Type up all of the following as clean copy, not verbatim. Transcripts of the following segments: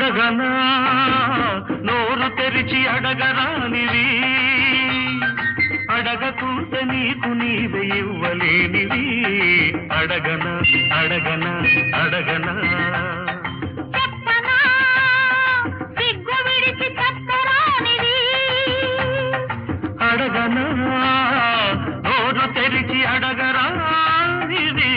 అడగనా నోరు తెరిచి అడగరానివి, అడగకుంటే నీకు నీవే ఇవ్వలేనివి. అడగనా అడగనా అడగనా చెప్పనా సిగ్గు విడిచి చెప్పరానివి, అడగనా నోరు తెరిచి అడగరానివి.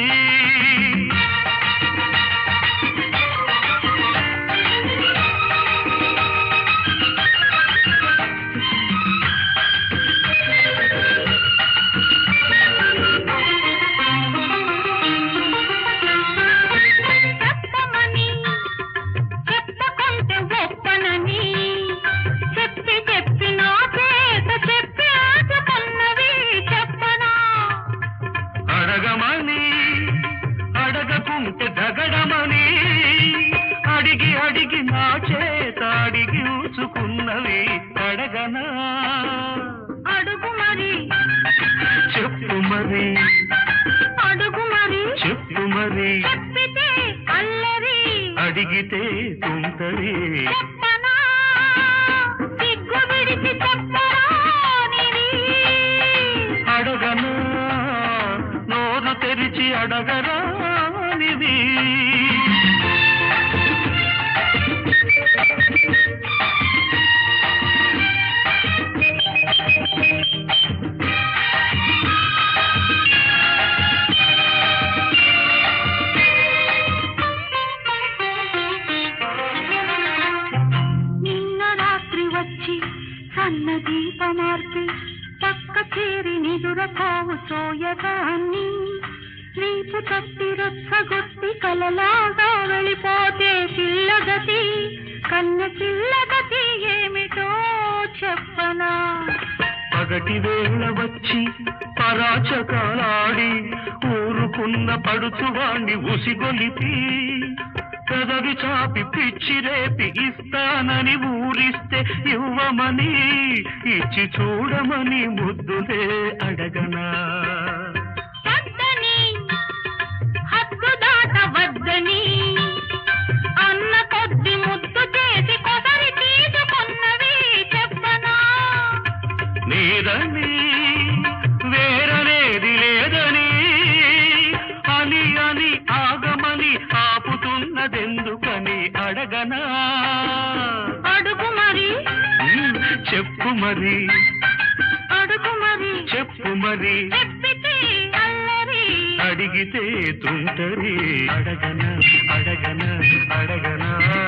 అడగమని అడగకుంటే దగడమని అడిగి అడిగి నా చేత అడిగి ఊచుకున్నవి. అడగనా అడుగు మరి చెప్పు మరి, అడుగు మరి చెప్పు మరి, చెప్పితే అల్లరి అడిగితే తుంటరి. చెప్పనా సిగ్గు విడిచి చెప్పరానివి, అడగనా నోరు తెరిచి అడగరానిది. నిన్న రాత్రి వచ్చి సన్న దీపమార్పి పక్క చేరి నిదురపోవు సోయగాన్ని, రీపు తప్పి రచ్చగొట్టి కలలాగా వెళ్ళిపోతే పిల్లగతి, కన్న పిల్లగతి ఏమిటో చెప్పనా. పగటి వేళ వచ్చి పరాచకాలాడి ఊరుకున్న పడుచువాణ్ణి ఉసిగొలిపి పెదవి చాపి పిచ్చి రేపి ఇస్తానని ఊరిస్తే ఇవ్వమని ఇచ్చి చూడమని ముద్దులే అడగనా. వద్దని హద్దు దాటవద్దని అన్న కొద్ది ముద్దు చేసి కొసరి తీసుకున్నవి చెప్పనా. నీదని వేరనేది లేదని అని అని ఆగమని ఆపుతున్నదెందుకని. అడగనా అడుగు మరి చెప్పు మరి, అడుగు మరి చెప్పు మరి, చెప్పితే అల్లరి అడిగితే తుంటరి. అడగనా అడగనా అడగనా